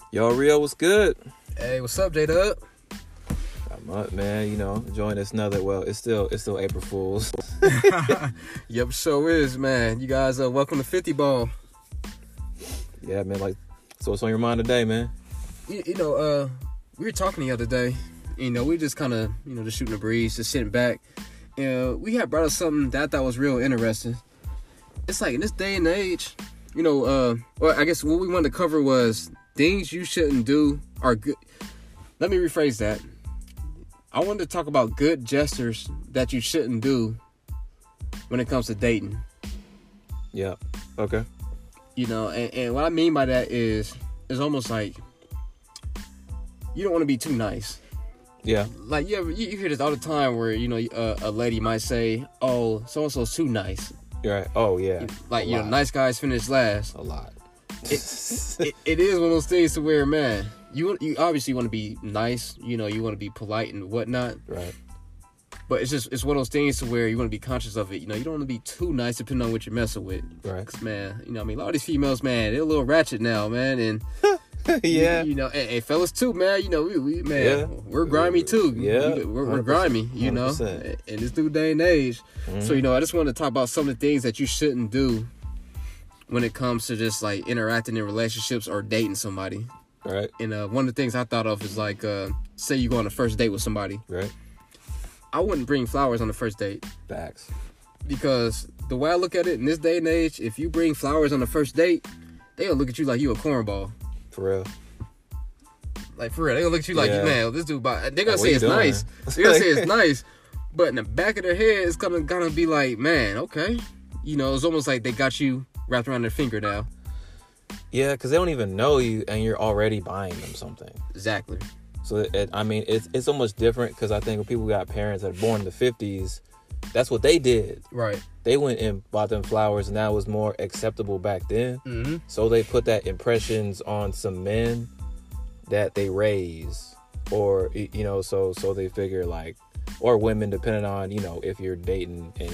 Yo, Rio, what's good? Hey, what's up, J-Dub? I'm up, man. Enjoying this another. Well, it's still April Fool's. Yep, sure is, man. You guys, welcome to 50 Ball. Yeah, man. So what's on your mind today, man? We were talking the other day. We just kind of, just shooting the breeze, just sitting back. We had brought up something that I thought was real interesting. It's like in this day and age, I guess what we wanted to cover was things you shouldn't do are good. Let me rephrase that. I wanted to talk about good gestures that you shouldn't do when it comes to dating. Yeah. Okay. And what I mean by that is almost like you don't want to be too nice. Yeah. Like you hear this all the time where a lady might say, "Oh, so and so's too nice." You're right. Oh yeah. Like nice guys finish last. A lot. It is one of those things to where, man, you obviously want to be nice. You want to be polite and whatnot. Right. But it's one of those things to where you want to be conscious of it. You don't want to be too nice depending on what you're messing with. Right. 'Cause, man, a lot of these females, man, they're a little ratchet now, man, and. Yeah. And fellas too, man. We're grimy too. Yeah. We're grimy, 100%. in this new day and age. Mm-hmm. So, I just want to talk about some of the things that you shouldn't do when it comes to just like interacting in relationships or dating somebody. Right. And one of the things I thought of is like, say you go on a first date with somebody. Right. I wouldn't bring flowers on the first date. Facts. Because the way I look at it in this day and age, if you bring flowers on the first date, they'll look at you like you a cornball. For real. Like, for real. They're gonna look at you like, man, this dude, they're gonna say it's doing? nice. They're gonna say it's nice. But in the back of their head, it's gonna be like, man, okay. It's almost like they got you wrapped around their finger now. Yeah, because they don't even know you, and you're already buying them something. Exactly. So, it's so much different, because I think when people got parents that are born in the 50s, that's what they did. Right. They went and bought them flowers, and that was more acceptable back then. Mm-hmm. So they put that impressions on some men that they raise, or so they figure like, or women, depending on if you're dating and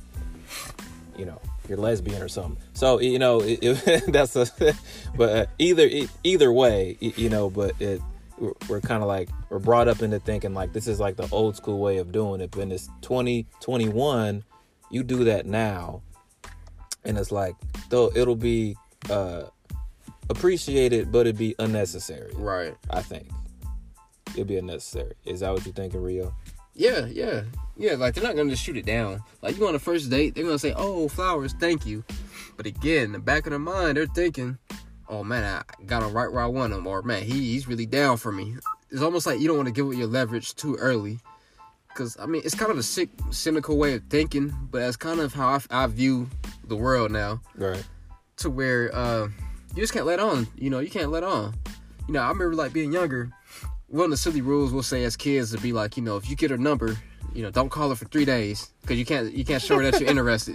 you're lesbian or something. So that's but either way, but we're kind of like we're brought up into thinking like this is like the old school way of doing it, but in this 2021, you do that now, and it's like though it'll be appreciated, but it'd be unnecessary. Right. I think it'd be unnecessary. Is that what you're thinking, Rio? Yeah. Like they're not gonna just shoot it down. Like you go on a first date, they're gonna say, "Oh, flowers, thank you." But again, in the back of their mind, they're thinking, "Oh man, I got him right where I want him," or "Man, he's really down for me." It's almost like you don't want to give away your leverage too early, because it's kind of a sick, cynical way of thinking, but that's kind of how I view the world now. Right. To where you just can't let on. You can't let on. I remember like being younger. One of the silly rules we'll say as kids would be like, if you get her number, don't call her for 3 days because you can't show her that you're interested.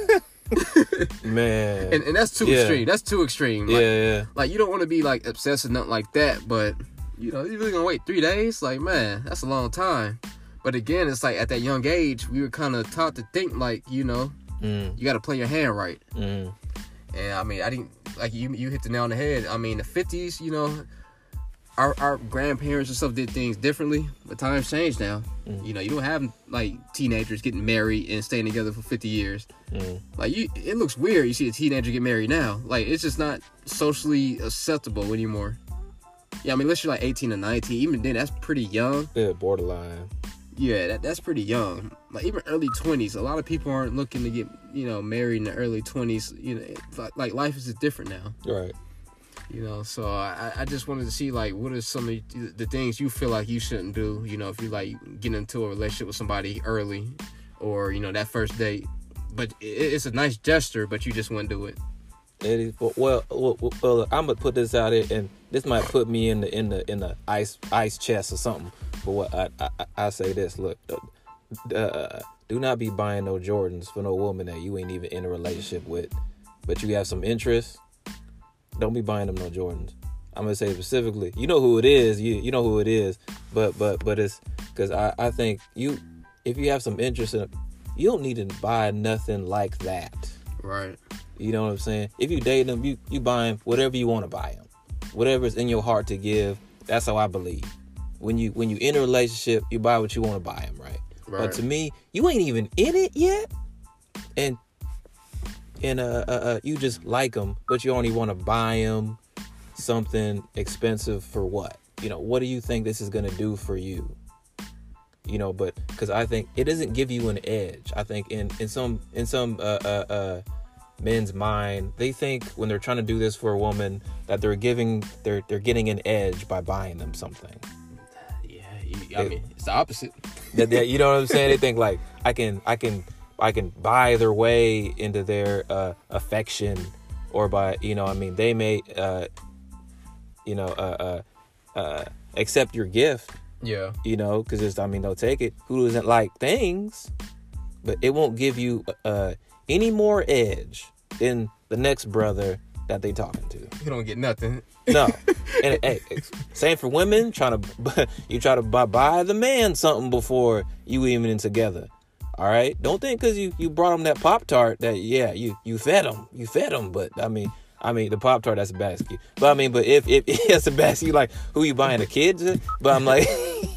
Man. And that's too extreme. That's too extreme. Like, yeah. Like you don't want to be like obsessed or nothing like that, but you really gonna wait 3 days? Like, man, that's a long time. But again, it's like at that young age, we were kind of taught to think like, you got to play your hand right. Mm. And I didn't like you hit the nail on the head. The 50s, our grandparents and stuff did things differently, but times changed now. Mm. You don't have like teenagers getting married and staying together for 50 years. Mm. Like it looks weird. You see a teenager get married now. Like it's just not socially acceptable anymore. Yeah, unless you're like 18 or 19, even then that's pretty young. Yeah, borderline. Yeah, that's pretty young. Like even early 20s, a lot of people aren't looking to get married in the early 20s. Like life is just different now. Right. So I just wanted to see like what are some of the things you feel like you shouldn't do. If you like get into a relationship with somebody early, or that first date, but it's a nice gesture, but you just wouldn't do it. It is. Well, I'm gonna put this out here, and this might put me in the ice chest or something. But what I say this: look, do not be buying no Jordans for no woman that you ain't even in a relationship with, but you have some interest. Don't be buying them no Jordans. I'm gonna say specifically, you know who it is. You know who it is. But it's because I think if you have some interest in it, you don't need to buy nothing like that. Right. You know what I'm saying? If you date them, you buy them whatever you want to buy them. whatever's in your heart to give. That's how I believe. When you in a relationship, you buy what you want to buy them, right? But to me, you ain't even in it yet, and you just like them, but you only want to buy them something expensive for what? What do you think this is gonna do for you? But because I think it doesn't give you an edge. I think in some men's mind, they think when they're trying to do this for a woman that they're getting an edge by buying them something. I mean, it's the opposite. You know what I'm saying? They think like I can buy their way into their affection, or by they may accept your gift. Yeah. Because they'll take it. Who doesn't like things? But it won't give you any more edge than the next brother that they talking to. You don't get nothing. No. And hey, same for women. You try to buy the man something before you even in together. All right. Don't think because you brought him that Pop-Tart that you fed him. But the Pop-Tart, that's a bad excuse. But but if it's a bad excuse, like who you buying the kids? But I'm like,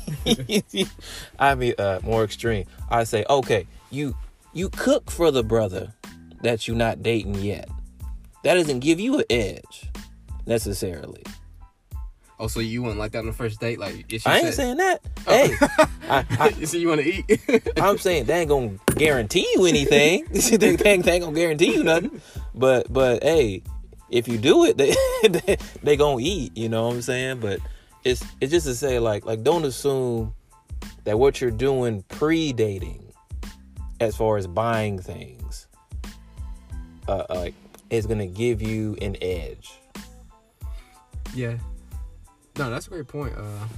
more extreme. I say, okay, you cook for the brother that you're not dating yet. That doesn't give you an edge necessarily. Oh, so you wouldn't like that on the first date? Like I ain't saying that. Hey, you see, you want to eat? I'm saying they ain't gonna guarantee you anything. they ain't gonna guarantee you nothing. But hey, if you do it, they gonna eat. You know what I'm saying? But it's just to say like don't assume that what you're doing pre-dating, as far as buying things, is gonna give you an edge. Yeah. No, that's a great point.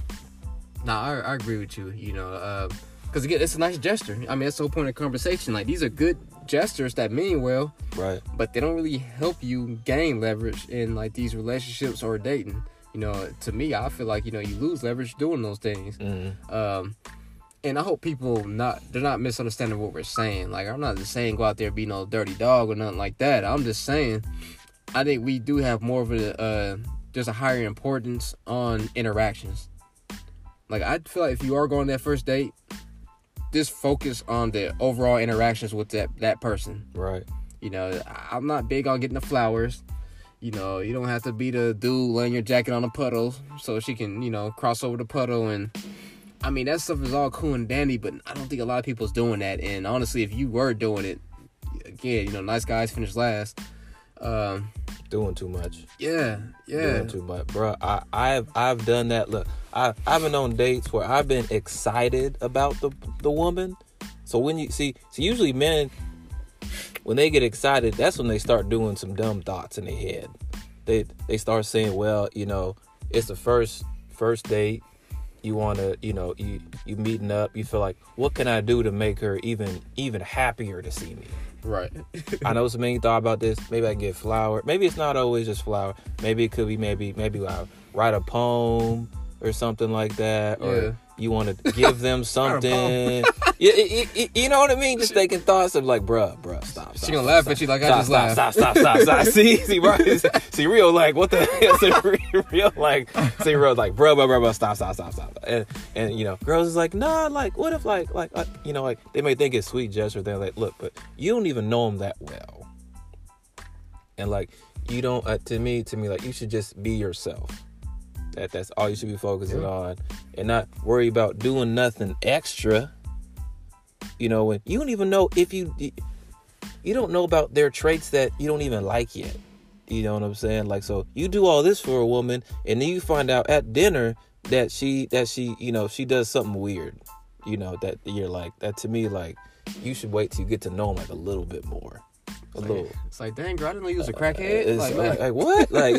I agree with you. Because again, it's a nice gesture. I mean, that's the whole point of conversation. Like, these are good gestures that mean well, right? But they don't really help you gain leverage in like these relationships or dating. To me, I feel like you lose leverage doing those things. Mm-hmm. And I hope people they're not misunderstanding what we're saying. Like, I'm not just saying go out there and be no dirty dog or nothing like that. I'm just saying, I think we do have more of there's a higher importance on interactions. Like, I feel like if you are going that first date, just focus on the overall interactions with that person. Right. I'm not big on getting the flowers. You don't have to be the dude laying your jacket on a puddle so she can, cross over the puddle. And I mean, that stuff is all cool and dandy, but I don't think a lot of people's doing that. And honestly, if you were doing it, again, nice guys finish last. Doing too much. Yeah. Doing too much, bro. I've done that. Look, I've been on dates where I've been excited about the woman. So when you see usually men, when they get excited, that's when they start doing some dumb thoughts in their head. They start saying, well, it's the first date. You want to, you meeting up. You feel like, what can I do to make her even happier to see me? Right. I know some men you thought about this. Maybe I can get flower. Maybe it's not always just flower. Maybe it could be maybe I write a poem or something like that. Yeah. Or you want to give them something. You know what I mean? Just thinking thoughts of like, bruh, stop. She gonna laugh at you like I just laughed. Stop. See, bro. See, real like, what the hell? Real like, bruh, stop. And girls is like, nah, like, what if like they may think it's sweet gesture. They're like, look, but you don't even know them that well. And like, you don't, to me, like, you should just be yourself. That's all you should be focusing on, and not worry about doing nothing extra. When you don't even know if you don't know about their traits that you don't even like yet. You know what I'm saying? Like, so you do all this for a woman, and then you find out at dinner that she she does something weird. That you're like, that to me, like, you should wait till you get to know them like a little bit more. It's like, dang, girl, I didn't know you was a crackhead. It's like what? Like,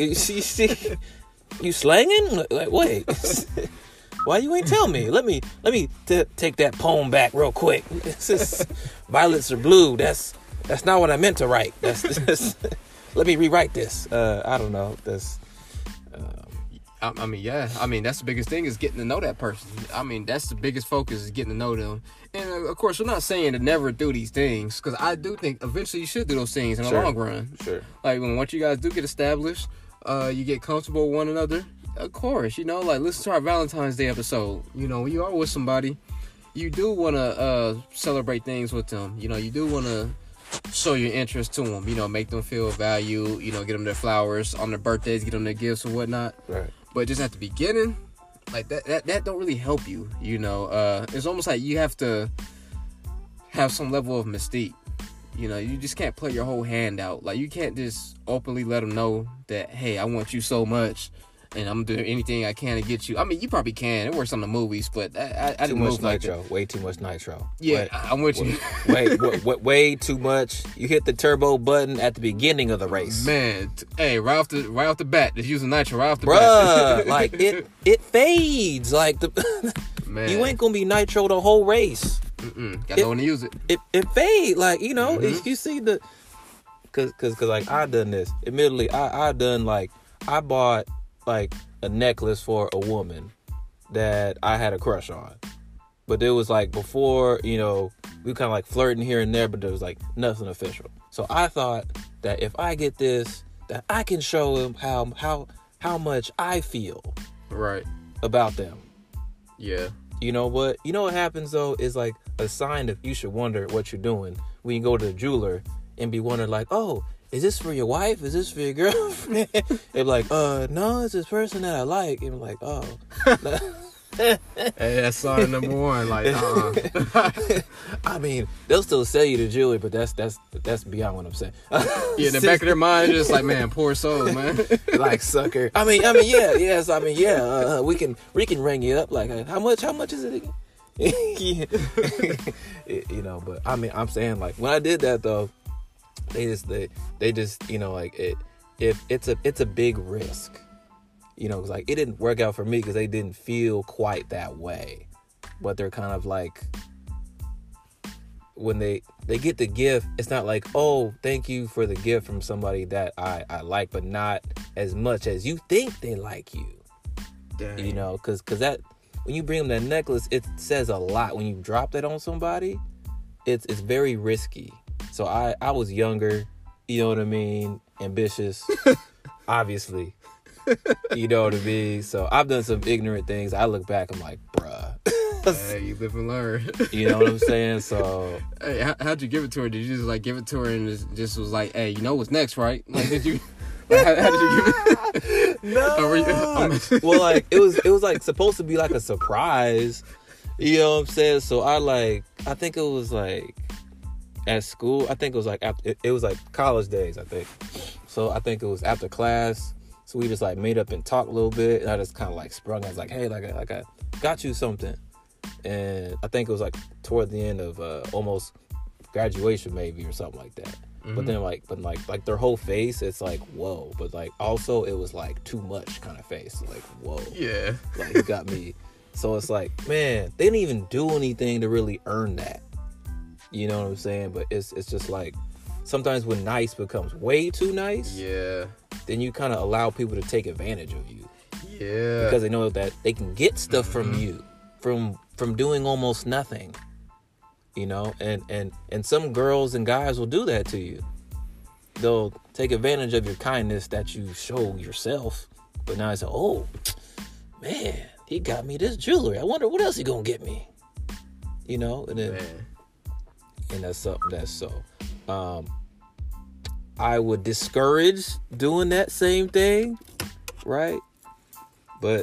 you slanging? Like, wait. Why you ain't tell me? Let me take that poem back real quick. This is violets are blue. That's not what I meant to write. Let me rewrite this. I don't know. That's. That's the biggest thing is getting to know that person. I mean, that's the biggest focus is getting to know them. And of course, we're not saying to never do these things, because I do think eventually you should do those things in the long run. Sure. Like once you guys do get established, You get comfortable with one another. Of course, like listen to our Valentine's Day episode. When you are with somebody, you do want to celebrate things with them. You do want to show your interest to them. Make them feel valued. Get them their flowers on their birthdays, get them their gifts or whatnot. Right. But just at the beginning, like that don't really help you. It's almost like you have to have some level of mystique. You just can't play your whole hand out. Like, you can't just openly let them know that, hey, I want you so much, and I'm doing anything I can to get you. I mean, you probably can. It works on the movies, but I didn't move like that. Way too much nitro. Yeah, I'm with you. Way too much. You hit the turbo button at the beginning of the race. Man, hey, right off the bat, just using nitro right off the bat. Bruh, like, it fades. Like, man. You ain't gonna be nitro the whole race. Gotta know when to use it. It fade, like, if you see the, cause like I done this. Admittedly, I done like I bought like a necklace for a woman that I had a crush on, but it was like before, we kind of like flirting here and there, but there was like nothing official. So I thought that if I get this, that I can show him how much I feel right about them. Yeah. You know what happens though is like a sign that you should wonder what you're doing when you go to the jeweler and be wondering like, oh, is this for your wife? Is this for your girlfriend? They're like, no, it's this person that I like. And I'm like, oh. Hey, that's sign number one. Like, I mean, they'll still sell you the jewelry, but that's beyond what I'm saying. Yeah, in the back of their mind, just like, man, poor soul, man. Like, sucker. I mean, yeah, yes. I mean, yeah. We can ring you up. Like, how much is it again? But I mean, I'm saying like when I did that though, they just like it's a big risk. Cause like it didn't work out for me because they didn't feel quite that way. But they're kind of like, when they get the gift, it's not like, oh, thank you for the gift from somebody that I like, but not as much as you think they like you. Dang. Cause that, when you bring them that necklace, it says a lot. When you drop that on somebody, it's very risky. So I was younger, you know what I mean, ambitious, obviously. You know what I mean? So I've done some ignorant things. I look back, I'm like, bruh. Hey, you live and learn. You know what I'm saying? So, hey, how'd you give it to her? Did you just like give it to her and just was like, hey, you know what's next, right? Like, did you? How did you give it? No. Well, like it was like supposed to be like a surprise. You know what I'm saying? So I think it was like at school. I think it was like after it was like college days. I think. So I think it was after class. So we just like made up and talked a little bit, and I just kind of like sprung. I was like, "Hey, like I got you something," and I think it was like toward the end of almost graduation, maybe, or something like that. Mm-hmm. But then like their whole face, it's like whoa. But like also it was like too much kind of face, like whoa. Yeah, like you got me. So it's like, man, they didn't even do anything to really earn that. You know what I'm saying? But it's just like sometimes when nice becomes way too nice. Yeah. Then you kind of allow people to take advantage of you. Yeah. Because they know that they can get stuff from you from doing almost nothing. And some girls and guys will do that to you. They'll take advantage of your kindness that you show yourself. But now it's like, oh, man, he got me this jewelry. I wonder what else he gonna get me. And then, man. And that's something that's so. I would discourage doing that same thing, right? But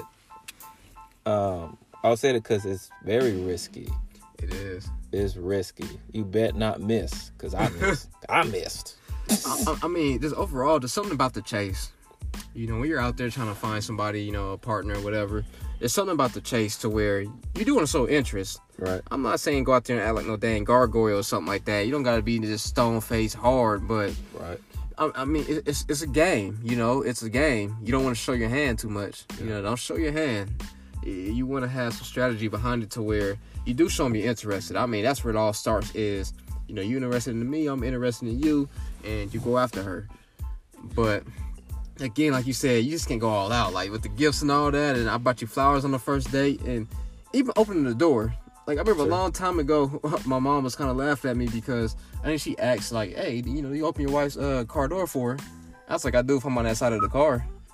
I'll say that because it's very risky. It is. It's risky. You bet not miss, because I missed. I missed. I mean, just overall, there's something about the chase. When you're out there trying to find somebody, a partner or whatever, there's something about the chase to where you do want to show interest. Right. I'm not saying go out there and act like no dang gargoyle or something like that. You don't got to be just stone face hard, but right. I mean, it's a game. It's a game. You don't want to show your hand too much. Don't show your hand. You want to have some strategy behind it to where you do show me interested. I mean, that's where it all starts. Is you interested in me, I'm interested in you, and you go after her. But again, like you said, you just can't go all out, like with the gifts and all that. And I bought you flowers on the first date, and even opening the door. Like, I remember a long time ago, my mom was kind of laughing at me because I think she asked, like, hey, you open your wife's car door for her? I was like, I do if I'm on that side of the car.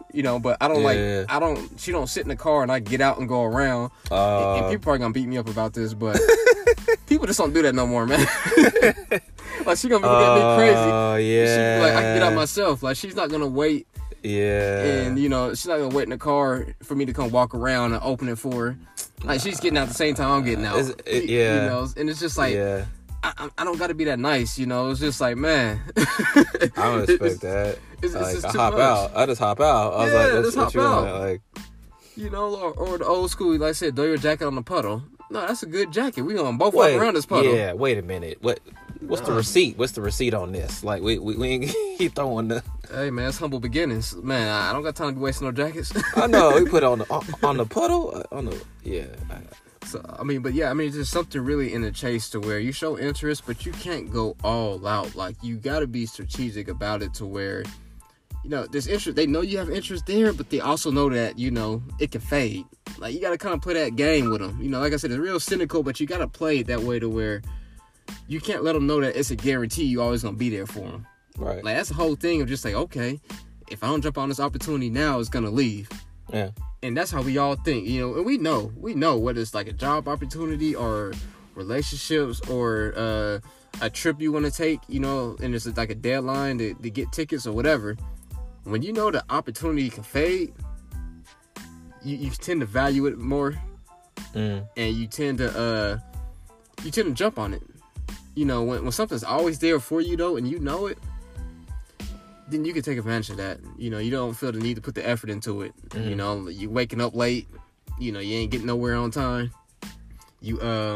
You know, but I don't she don't sit in the car and I get out and go around. And people probably gonna beat me up about this, but people just don't do that no more, man. Like, she gonna be looking at me crazy. Oh, yeah. She, like, I can get out myself. Like, she's not gonna wait. Yeah. And, you know, she's not gonna wait in the car for me to come walk around and open it for her. Like, she's getting out at the same time I'm getting out. Yeah. You know, and it's just like, yeah. I don't gotta be that nice, you know. It's just like, man. I don't expect that. It's like, just I too hop much. out. I just hop out. I was like, just what hop you out. want? Like, You know, or the old school, like I said, throw your jacket on the puddle. No, that's a good jacket. We gonna both walk around this puddle. Yeah, wait a minute. What's the receipt? What's the receipt on this? Like, we ain't keep throwing the. Hey, man, it's humble beginnings. Man, I don't got time to be wasting no jackets. I know we put it on the puddle. On the yeah. So I mean, but yeah, I mean, it's just something really in the chase to where you show interest, but you can't go all out. Like, you got to be strategic about it to where, you know, there's interest. They know you have interest there, but they also know that, you know, it can fade. Like, you got to kind of play that game with them. You know, like I said, it's real cynical, but you got to play it that way to where you can't let them know that it's a guarantee you always gonna be there for them. Right. Like, that's the whole thing of just like, okay, if I don't jump on this opportunity now, it's gonna leave. Yeah. And that's how we all think, you know. And we know whether it's like a job opportunity or relationships or a trip you want to take, you know, and it's like a deadline to get tickets or whatever. When you know the opportunity can fade, you tend to value it more, and you tend to jump on it. You know, when something's always there for you though, and you know it, then you can take advantage of that. You know, you don't feel the need to put the effort into it. You know, you waking up late, you know, you ain't getting nowhere on time. You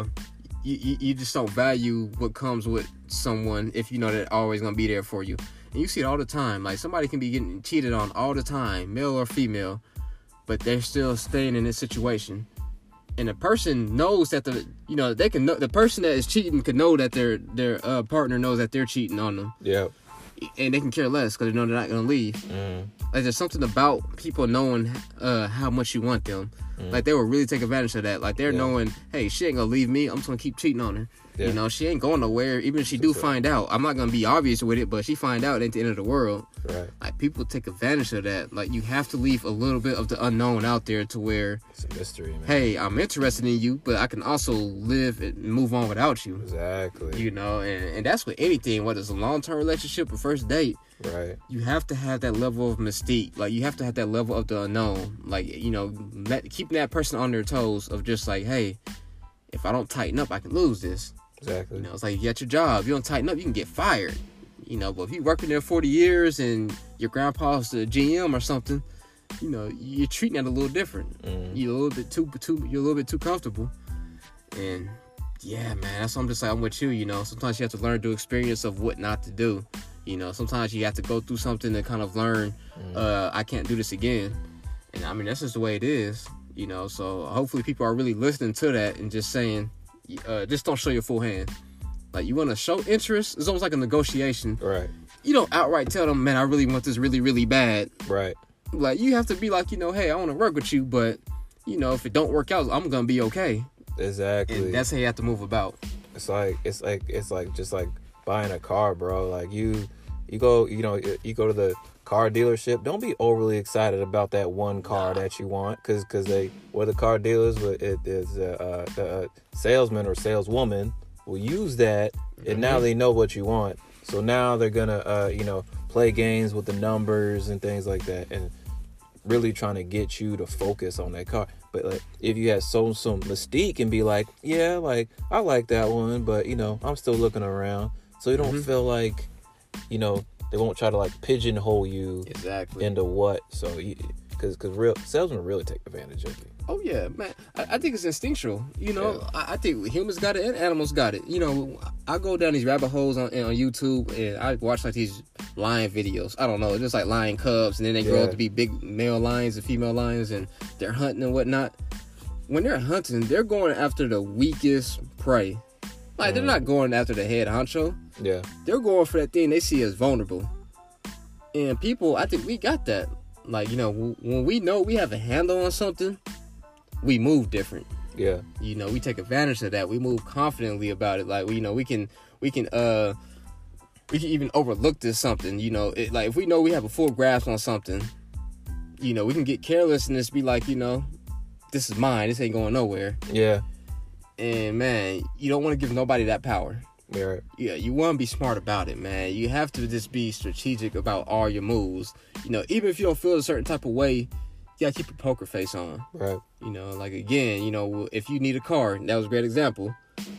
just don't value what comes with someone if you know they're always gonna be there for you. And you see it all the time. Like, somebody can be getting cheated on all the time, male or female, but they're still staying in this situation. And the person knows that they can know, the person that is cheating could know that their partner knows that they're cheating on them. Yeah. And they can care less because they know they're not gonna leave. Like, there's something about people knowing how much you want them. Like, they will really take advantage of that. Like, they're knowing, hey, she ain't gonna leave me. I'm just gonna keep cheating on her. Yeah. You know, she ain't going nowhere. Even if she do find out, I'm not gonna be obvious with it, but she find out at the end of the world. Right. Like, people take advantage of that. Like, you have to leave a little bit of the unknown out there to where it's a mystery, man. Hey, I'm interested in you, but I can also live and move on without you. Exactly. You know, and that's with anything, whether it's a long-term relationship or first date. Right. You have to have that level of mystique. Like, you have to have that level of the unknown. Like, you know, keeping that person on their toes of just like, hey, if I don't tighten up, I can lose this. Exactly. You know, it's like, you got your job. You don't tighten up, you can get fired. You know, but if you're working there 40 years and your grandpa's the GM or something, you know, you're treating that a little different. You're a little bit too comfortable. And yeah, man, that's what I'm just like, I'm with you. You know, sometimes you have to learn through experience of what not to do. You know, sometimes you have to go through something to kind of learn, I can't do this again. And I mean, that's just the way it is, you know. So hopefully people are really listening to that and just saying, just don't show your full hand. Like, you want to show interest, it's almost like a negotiation. Right. You don't outright tell them, man, I really want this really, really bad. Right. Like, you have to be like, you know, hey, I want to work with you, but, you know, if it don't work out, I'm going to be okay. Exactly. And that's how you have to move about. It's like just like buying a car, bro. Like, you go to the car dealership. Don't be overly excited about that one car that you want, because the car dealers, it is the salesman or saleswoman will use that, and now they know what you want. So now they're gonna play games with the numbers and things like that, and really trying to get you to focus on that car. But like, if you had some mystique and be like, yeah, like, I like that one, but you know, I'm still looking around, so you don't feel like, you know, they won't try to like pigeonhole you into what. So because real salesmen really take advantage of you. Oh yeah, man. I think it's instinctual. You know, yeah. I think humans got it and animals got it. You know, I go down these rabbit holes on YouTube and I watch like these lion videos. I don't know, just like lion cubs, and then they grow up to be big male lions and female lions, and they're hunting and whatnot. When they're hunting, they're going after the weakest prey. Like, they're not going after the head honcho. Yeah. They're going for that thing they see as vulnerable. And people, I think we got that. Like, you know, when we know we have a handle on something, we move different. Yeah. You know, we take advantage of that. We move confidently about it. Like, you know, we can even overlook this something. You know, like, if we know we have a full grasp on something, we can get careless and just be like, this is mine. This ain't going nowhere. Yeah. And, man, you don't want to give nobody that power. Yeah. Yeah, you want to be smart about it, man. You have to just be strategic about all your moves. Even if you don't feel a certain type of way, you got to keep your poker face on. Right. Like, again, if you need a car, that was a great example.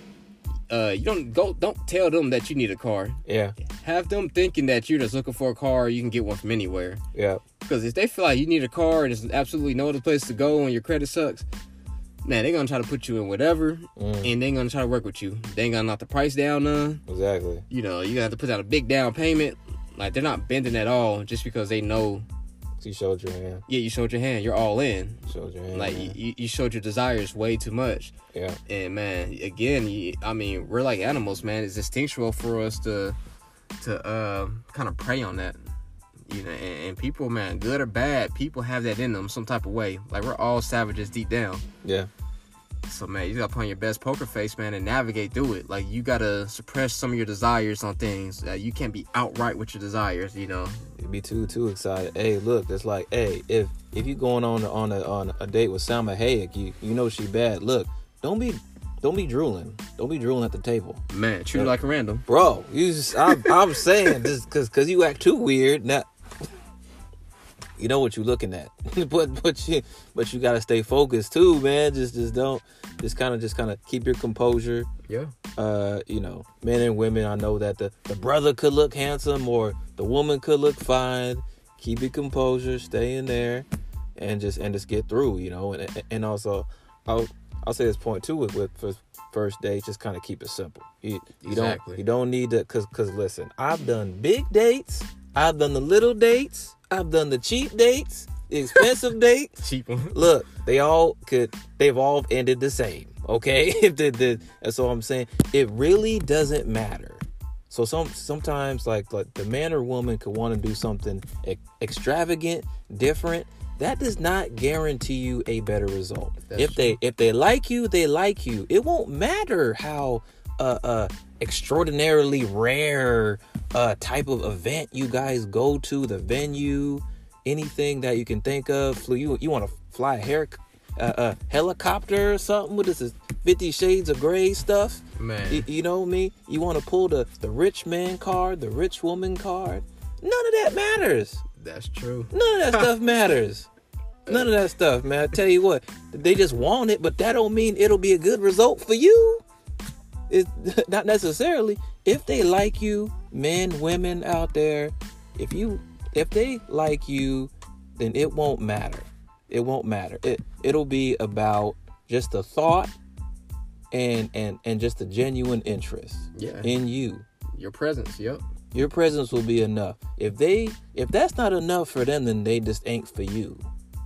Don't tell them that you need a car. Yeah. Have them thinking that you're just looking for a car, you can get one from anywhere. Yeah. Because if they feel like you need a car and there's absolutely no other place to go and your credit sucks, man, they're going to try to put you in whatever, and they're going to try to work with you. They ain't going to knock the price down none. Exactly. You're going to have to put out a big down payment. Like, they're not bending at all just because they know. You showed your hand. Yeah, you showed your hand. You're all in. You showed your hand. Like, you showed your desires way too much. Yeah. And, man, again, we're like animals, man. It's instinctual for us to kind of prey on that. And people, man, good or bad, people have that in them some type of way. Like, we're all savages deep down. Yeah. So, man, you got to put on your best poker face, man, and navigate through it. Like, you got to suppress some of your desires on things. You can't be outright with your desires, You be too excited. Hey, look, it's like, hey, if you going on a date with Salma Hayek, you know she bad. Look, don't be drooling. Don't be drooling at the table. Man, treat her like a random. Bro, I'm saying this because you act too weird. Now, you know what you're looking at, but you gotta stay focused too, man. Just kind of keep your composure. Yeah. Men and women. I know that the brother could look handsome or the woman could look fine. Keep your composure, stay in there, and just get through. And also, I'll say this point too with first dates. Just kind of keep it simple. You don't need to because listen, I've done big dates. I've done the little dates. I've done the cheap dates, the expensive dates. Cheap one. Look, they've all ended the same. Okay, that's all I'm saying. It really doesn't matter. So sometimes like the man or woman could want to do something extravagant, different. That does not guarantee you a better result. If they like you, they like you. It won't matter how extraordinarily rare type of event you guys go to, the venue, anything that you can think of. You want to fly a helicopter or something? What is this, 50 Shades of Grey stuff? Man. You know me? You want to pull the rich man card, the rich woman card? None of that matters. That's true. None of that stuff matters. None of that stuff, man. I tell you what, they just want it, but that don't mean it'll be a good result for you. It's not necessarily. If they like you, men, women out there, if they like you, then it won't matter. It won't matter. It'll be about just the thought and just a genuine interest in you. Your presence, yep. Your presence will be enough. If that's not enough for them, then they just ain't for you.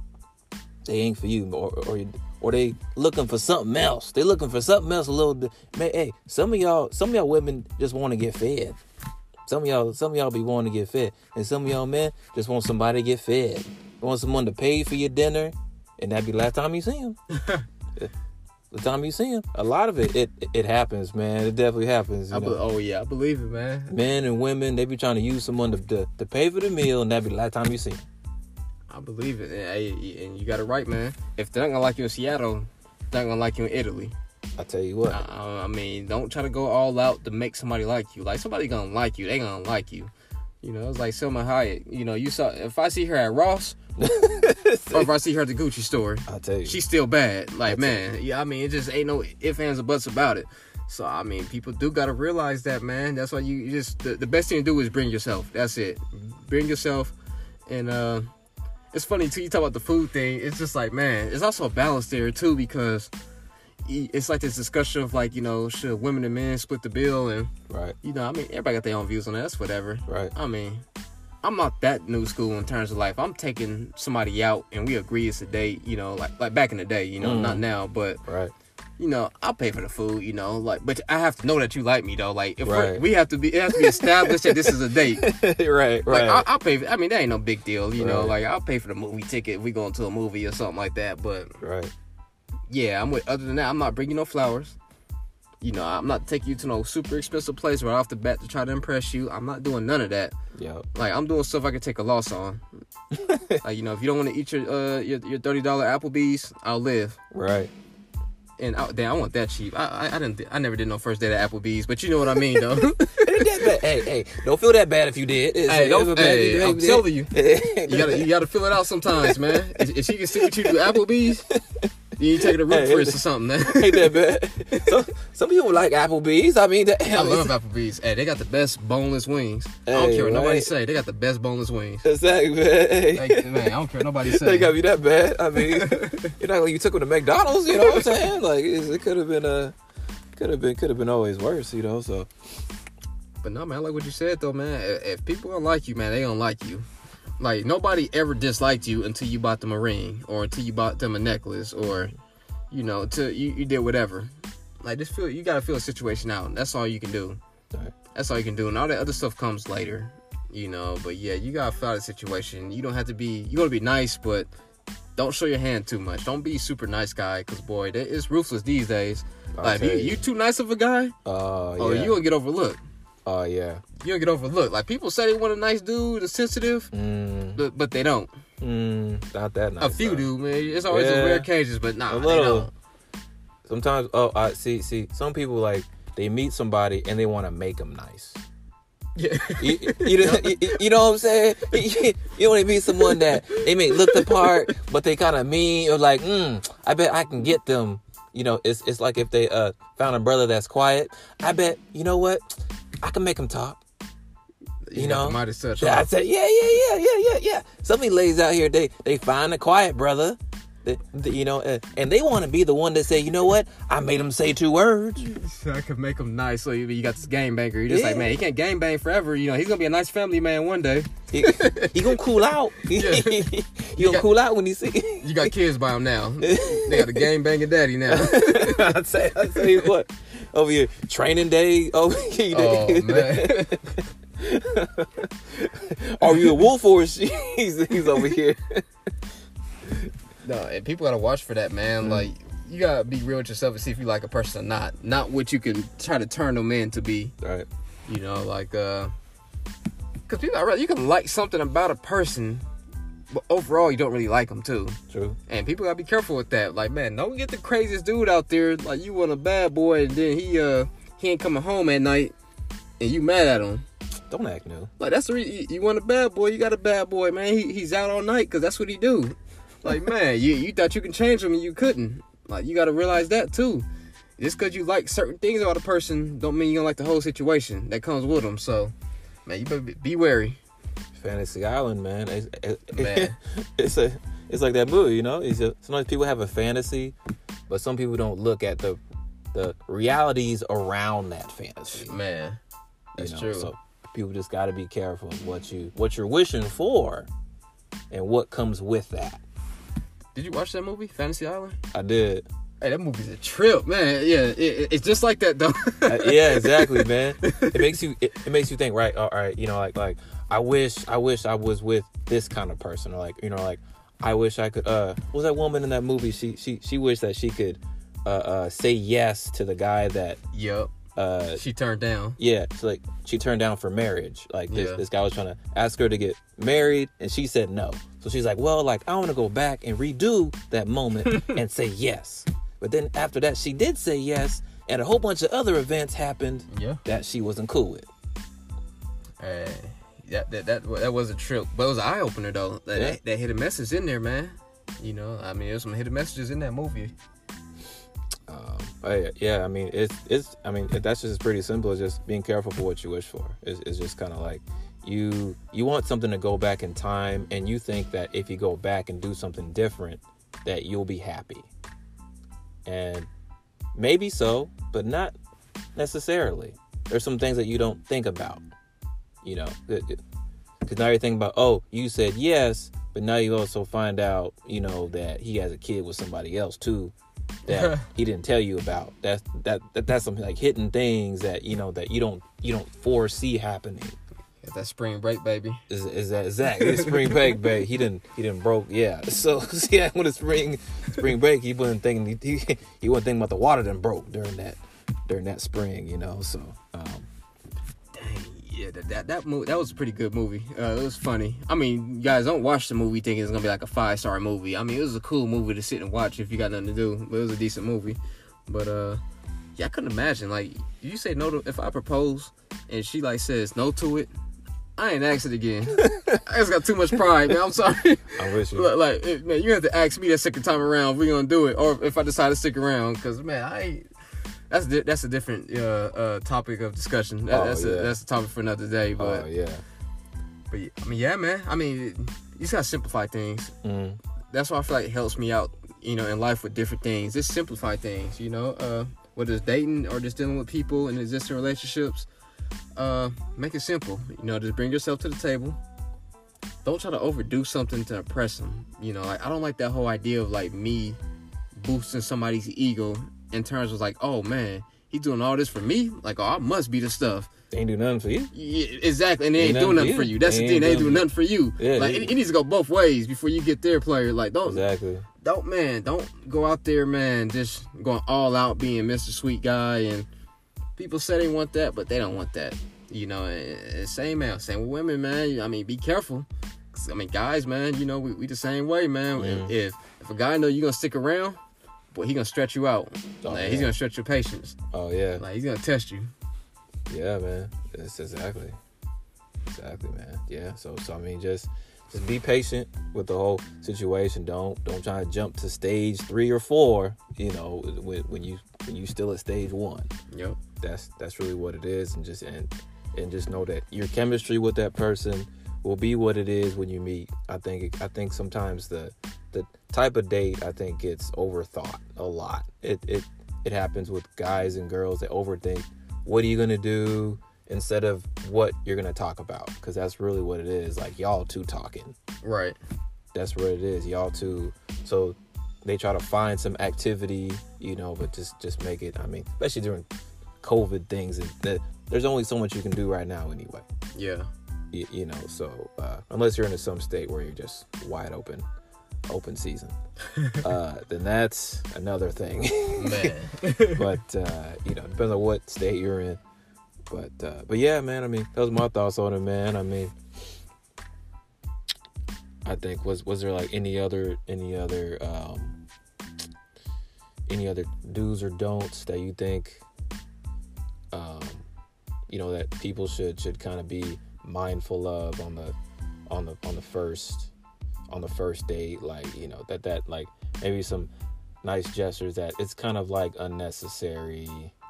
They ain't for you, or they looking for something else. They looking for something else a little bit. Man, hey, some of y'all women just want to get fed. Some of y'all be wanting to get fed, and some of y'all men just want somebody to get fed. You want someone to pay for your dinner, and that be the last time you see him. The time you see him, a lot of it happens, man. It definitely happens. I believe it, man. Men and women, they be trying to use someone to pay for the meal, and that be the last time you see him. I believe it, and you got it right, man. If they're not gonna like you in Seattle, they're not gonna like you in Italy. I tell you what. Don't try to go all out to make somebody like you. Like, somebody gonna like you, they gonna like you. It's like Selma Hayek. If I see her at Ross, or if I see her at the Gucci store, I'll tell you, she's still bad. Like, man, it just ain't no ifs, ands, or buts about it. So, people do gotta realize that, man. That's why you just the best thing to do is bring yourself. That's it. Bring yourself, and it's funny too. You talk about the food thing. It's just like, man, it's also a balance there too, because it's like this discussion of like, should women and men split the bill? And right, everybody got their own views on that. That's whatever. Right. I'm not that new school in terms of life. I'm taking somebody out and we agree it's a date. Like back in the day. Not now, but right. I'll pay for the food, but I have to know that you like me though. Like, if right. it has to be established that this is a date. Right. Like, I'll pay. That ain't no big deal, right. Like, I'll pay for the movie ticket if we going to a movie or something like that. But right. Yeah, other than that, I'm not bringing no flowers. I'm not taking you to no super expensive place right off the bat to try to impress you. I'm not doing none of that. Yeah. Like, I'm doing stuff I can take a loss on. Like, you know, if you don't want to eat your $30 Applebee's, I'll live. Right. And damn, I want that cheap. I never did no first date at Applebee's, but you know what I mean, though. Hey, don't feel that bad if you did. I'm telling you, you gotta fill it out sometimes, man. If she can sit with you to Applebee's, you ain't taking a root Chris or something, man. Ain't that bad? Some people like Applebee's. I mean, I love Applebee's. Hey, they got the best boneless wings. I don't care what nobody say. They got the best boneless wings. Exactly, man. Man, I don't care what nobody say. They got me that bad. I mean, you're not like you took them to McDonald's. You know what I'm saying? Like it could have been always worse. You know, so. But no, man, I like what you said though, man. If people don't like you, man, they don't like you. Like, nobody ever disliked you until you bought them a ring, or until you bought them a necklace, or, you know, until you did whatever. Like, you gotta feel a situation out. That's all you can do. Right. That's all you can do. And all that other stuff comes later, you know. But yeah, you gotta feel out the situation. You don't have to be, you gotta be nice, but don't show your hand too much. Don't be a super nice guy, because boy, it's ruthless these days. Like, if you too nice of a guy, you gonna get overlooked. Oh, yeah. You'll get overlooked. Like, people say they want a nice dude, that's sensitive, but they don't. Not that nice. A few do, man. It's always those rare cases, but nah, they don't. Sometimes, I see. Some people, like, they meet somebody and they want to make them nice. Yeah. You know what I'm saying? You want to meet someone that they may look the part, but they kind of mean, or like, I bet I can get them. You know, it's like if they found a brother that's quiet. I bet, you know what? I can make them talk. You know? I said, yeah. Somebody lays out here, they find a quiet brother. You know, and they want to be the one to say, you know what? I made him say 2 words. So I could make him nice. So you got this gangbanger. You're just like, man, he can't gangbang forever. You know, he's gonna be a nice family man one day. He gonna cool out. He gonna cool out when he see. You got kids by him now. They got a gangbanging daddy now. I tell you what, over here training day. Oh man. Are you a wolf or he's over here? No, and people gotta watch for that, man. Like, you gotta be real with yourself and see if you like a person or not. Not what you can try to turn them in to be. Right. You know, like, because people, you can like something about a person, but overall you don't really like them too. True. And people gotta be careful with that. Like, man, don't get the craziest dude out there. Like, you want a bad boy, and then he ain't coming home at night, and you mad at him. Don't act new. Like, that's the reason you want a bad boy. You got a bad boy, man. He's out all night because that's what he do. Like, man, you thought you can change him and you couldn't. Like, you got to realize that too. Just because you like certain things about a person don't mean you don't like the whole situation that comes with them. So, man, you better be wary. Fantasy Island, man. Man. It's like that movie, you know. Sometimes people have a fantasy, but some people don't look at the realities around that fantasy. Man, that's true. So people just got to be careful of what you're wishing for, and what comes with that. Did you watch that movie, Fantasy Island? I did. Hey, that movie's a trip, man. Yeah, it's just like that, though. Yeah, exactly, man. It makes you think, right? All right, you know, like I wish I was with this kind of person, or like, you know, like I wish I could. What was that woman in that movie? She wished that she could say yes to the guy that. Yep. She turned down. Yeah, so like she turned down for marriage. Like this guy was trying to ask her to get married, and she said no. So she's like, well, like I want to go back and redo that moment and say yes. But then after that, she did say yes, and a whole bunch of other events happened that she wasn't cool with. That was a trip, but it was an eye opener though. That hidden message in there, man. You know, I mean, there's some hidden messages in that movie. Yeah, I mean, that's just pretty simple. It's just being careful for what you wish for. It's just kind of like you want something to go back in time, and you think that if you go back and do something different, that you'll be happy. And maybe so, but not necessarily. There's some things that you don't think about, you know, because now you're thinking about, oh, you said yes, but now you also find out, you know, that he has a kid with somebody else too, that he didn't tell you about. That's something like hidden things that, you know, that you don't foresee happening. Yeah, that spring break, baby. Is that exactly spring break, baby? He didn't broke. Yeah. So yeah, when the spring break, he wasn't thinking he wasn't thinking about the water that broke during that spring, you know. So dang, yeah, that was a pretty good movie. It was funny. I mean, you guys don't watch the movie thinking it's gonna be like a 5-star movie. I mean, it was a cool movie to sit and watch if you got nothing to do. But it was a decent movie. But yeah, I couldn't imagine, like, you say no to, if I propose and she like says no to it, I ain't ask it again. I just got too much pride, man. I'm sorry. I'm with you. Like, man, you have to ask me that second time around if we gonna do it, or if I decide to stick around, because man, I ain't. That's a different topic of discussion. That's a topic for another day. But But I mean, yeah, man. I mean, you just gotta simplify things. Mm. That's why I feel like it helps me out, you know, in life with different things. Just simplify things, you know. Whether it's dating or just dealing with people in existing relationships, make it simple. You know, just bring yourself to the table. Don't try to overdo something to impress them. You know, like, I don't like that whole idea of like me boosting somebody's ego in terms of like, oh man, he's doing all this for me. Like, oh, I must be the stuff. They ain't do nothing for you. Yeah, exactly, and they ain't doing nothing for you. That's the thing. They ain't doing nothing for you. Yeah, like it needs to go both ways before you get their player. Like, don't go out there, man, just going all out being Mr. Sweet Guy. And people say they want that, but they don't want that. You know, and same with women, man. I mean, be careful. I mean, guys, man, you know, we the same way, man. Mm. If a guy know you're gonna stick around, boy, he gonna stretch you out. He's gonna stretch your patience. Oh yeah. Like, he's gonna test you. Yeah, man. That's exactly, man. Yeah. So I mean, just be patient with the whole situation. Don't try to jump to stage 3 or 4. You know, when you still at stage 1. Yep. That's really what it is, and just know that your chemistry with that person will be what it is when you meet. I think sometimes the type of date, I think, gets overthought a lot. It happens with guys and girls that overthink. What are you gonna do instead of what you're gonna talk about? Because that's really what it is. Like, y'all two talking. Right. That's what it is. Y'all two. So they try to find some activity, you know, but just make it. I mean, especially during COVID things, there's only so much you can do right now anyway. Yeah. You know, so unless you're in some state where you're just wide open season, then that's another thing. Man. But you know, depends on what state you're in. But yeah, man. I mean, that was my thoughts on it, man. I mean, I think was there like any other do's or don'ts that you think you know, that people should kind of be mindful of on the first date, like, you know, that like maybe some nice gestures that it's kind of like unnecessary.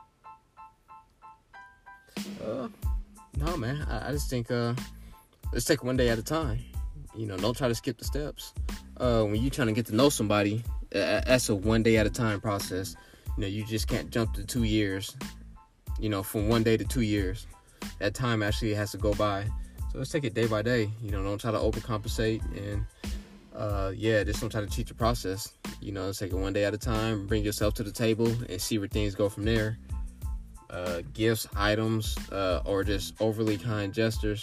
No, man. I just think let's take one day at a time. You know, don't try to skip the steps. When you're trying to get to know somebody, that's a one day at a time process. You know, you just can't jump to 2 years. You know, from 1 day to 2 years. That time actually has to go by. So let's take it day by day. You know, don't try to overcompensate, and just don't try to cheat the process. You know, let's take it one day at a time. Bring yourself to the table and see where things go from there. Gifts, items, or just overly kind gestures.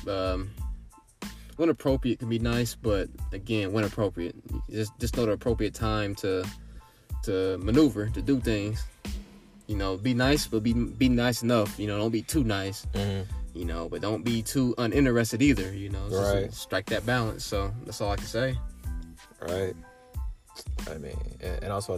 When appropriate can be nice, but again, when appropriate, just know the appropriate time to maneuver, to do things. You know, be nice, but be nice enough. You know, don't be too nice. Mm-hmm. You know, but don't be too uninterested either. You know, right. Just strike that balance. So that's all I can say. Right. I mean, and also I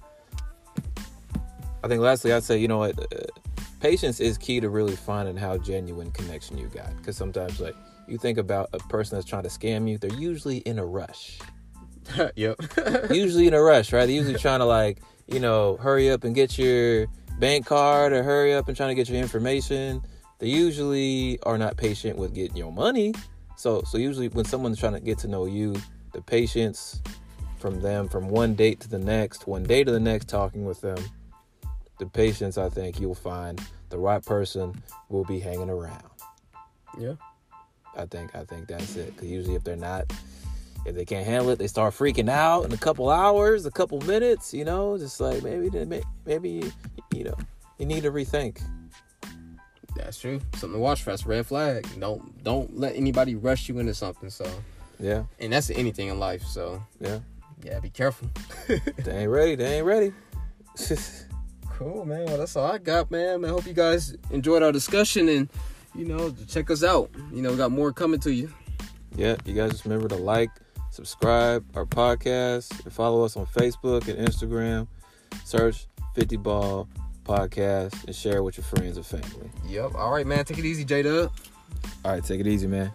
think lastly, I'd say, you know what, patience is key to really finding how genuine connection you got. Because sometimes, like, you think about a person that's trying to scam you, they're usually in a rush. Yep. Usually in a rush, right? They're usually trying to, like, you know, hurry up and get your bank card, or hurry up and trying to get your information. They usually are not patient with getting your money. So usually when someone's trying to get to know you, the patience from them, from one day to the next, talking with them, the patience, I think you'll find the right person will be hanging around. Yeah. I think that's it. Because usually if they can't handle it, they start freaking out in a couple hours, a couple minutes, you know, just like maybe you know, you need to rethink. That's true. Something to watch for. That's a red flag. Don't let anybody rush you into something. So yeah, and that's anything in life. So yeah, be careful. They ain't ready. Cool, man. Well, that's all I got, man. I hope you guys enjoyed our discussion, and check us out. We got more coming to you. Yeah, you guys just remember to like, subscribe our podcast, and follow us on Facebook and Instagram. Search 50 Ball Podcast and share with your friends and family. Yep. All right, man. Take it easy, J-Dub. All right, take it easy, man.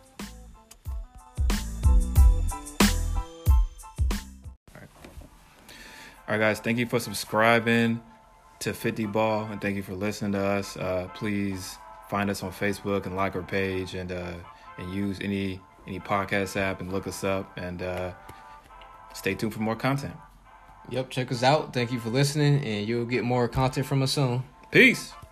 All right, guys, thank you for subscribing to 50 Ball, and thank you for listening to us. Please find us on Facebook and like our page, and use any podcast app and look us up, and stay tuned for more content. Yep, check us out. Thank you for listening, and you'll get more content from us soon. Peace.